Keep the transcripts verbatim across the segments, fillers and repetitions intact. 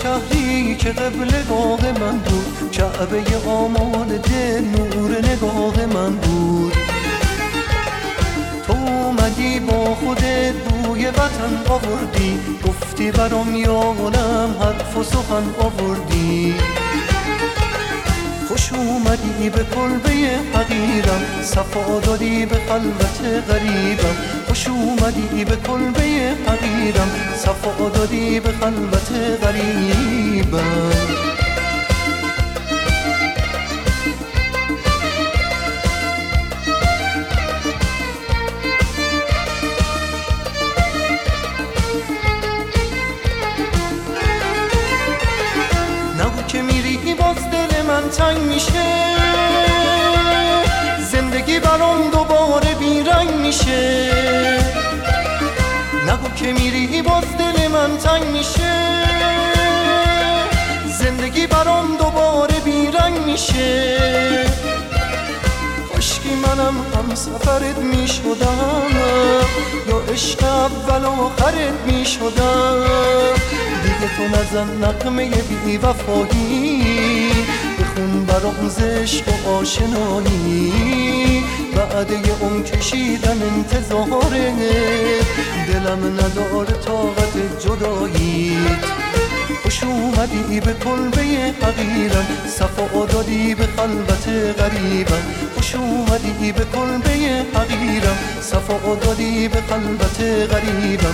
شهری که قبلگاه من بود، کعبه آمال دل نور نگاه من بود. تو اومدی با خودت بوی وطن آوردی، گفتی برام یارم حرف و سخن آوردی. خوش اومدی به کلبه حقیرم، صفا دادی به خلوت غریبم. خوش اومدی به کلبه حقیرم، صفا دادی به خلوت غریبم. نگو که میری باز دل من تنگ میشه، زندگی برام دوباره بیرنگ میشه. نگو که میری باز دل من تنگ میشه، زندگی برام دوباره بیرنگ میشه. کاشکی منم هم سفرت میشدم، یا عشق اول آخرت میشدم. دیگه تو نزن نغمه بی وفایی، بخون برام ز عشق و آشنایی. بعد یه عمر کشیدن انتظاره، دلم نداره طاقت جداییت. خوش اومدی به کلبه حقیرم، صفا دادی به خلوت غریبم. خوش اومدی به کلبه حقیرم، صفا دادی به خلوت غریبم.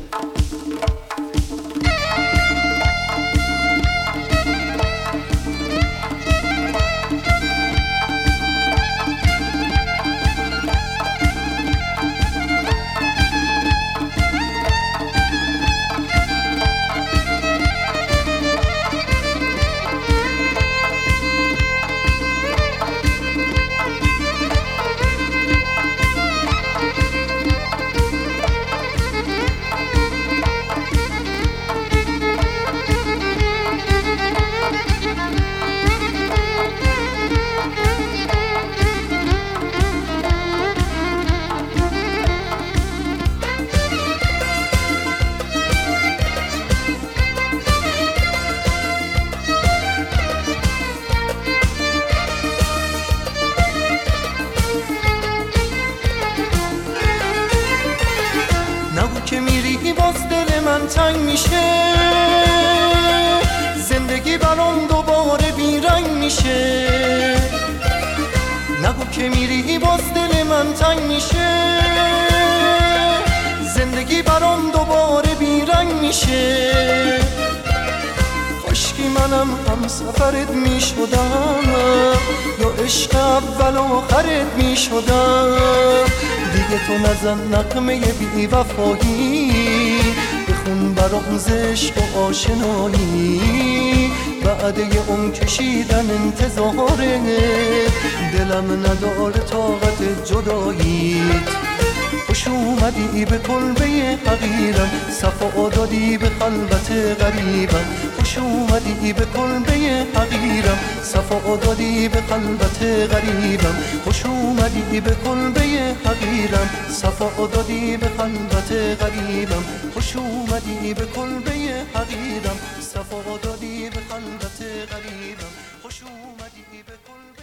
نگو که میری باز دل من تنگ میشه، زندگی برام دوباره بیرنگ میشه. نگو که میری باز دل من تنگ میشه، زندگی برام دوباره بیرنگ میشه. کاشکی منم هم سفرت میشدم، یا عشق اول آخرت میشدم. دیگه تو نزن نغمه بی وفایی، بخون برام ز عشق و آشنایی. بعد یه عمر کشیدن انتظاره، دلم نداره طاقت جداییت. خوش اومدی به کلبه حقیرم، صفا دادی به خلوت غریبم. خوش اومدی به کلبه حقیرم، صفا دادی به خلوت غریبم. خوش اومدی به کلبه حقیرم، صفا دادی به خلوت غریبم. خوش اومدی به کلبه حقیرم، صفا دادی به خلوت غریبم. خوش اومدی به کلبه